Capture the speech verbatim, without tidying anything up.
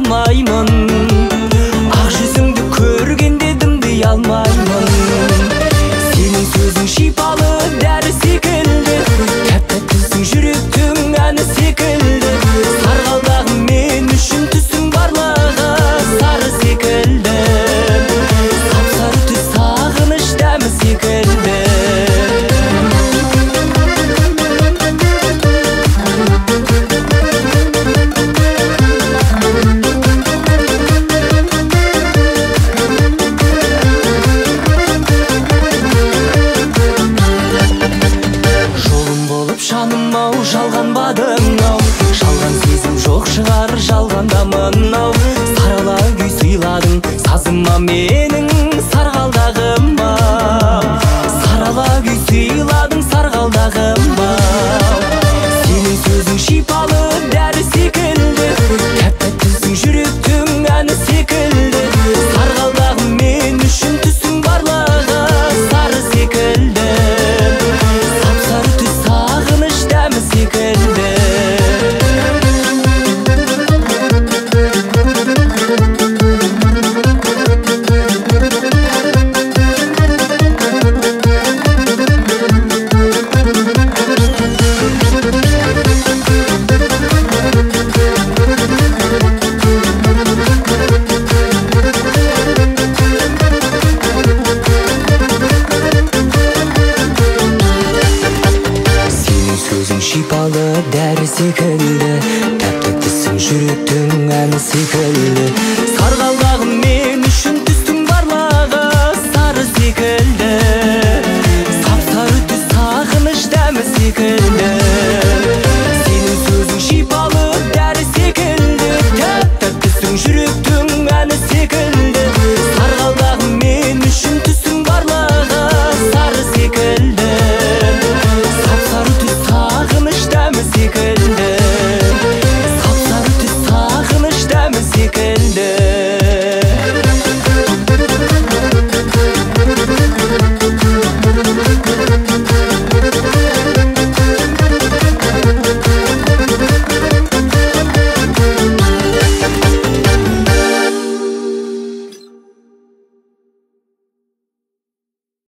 алмаймын. Ақ жүзіңді көргенде дымдай алмаймын. Сенің сөзің шипалы дәрі секілді, тәп-тәттісің жүректің әні секілді. Сарғалдағым мен үшін түсің барлығы сары секілді. Сап-сары түс сағыныш дәмі секілді. Жаным-ау, жалғанбадың-ау, жалған сезім жоқ шығар жалғандамын-ау. Сарала күй сыйладың сазыма менің сарғалдағыма. Сарала күй сыйладың сарғалдағыма. Сенің сөзің шипалы дәрі секілді, тәп-тәттісің жүректің әні секілді. Сарғалдағым мен үшін түсің барлығы сары секілді. Сап-сары түс сағыныш дәмі секілді. Сөзің шипалы дәрі секілді, тәп-тәттісің жүректің әні секілді.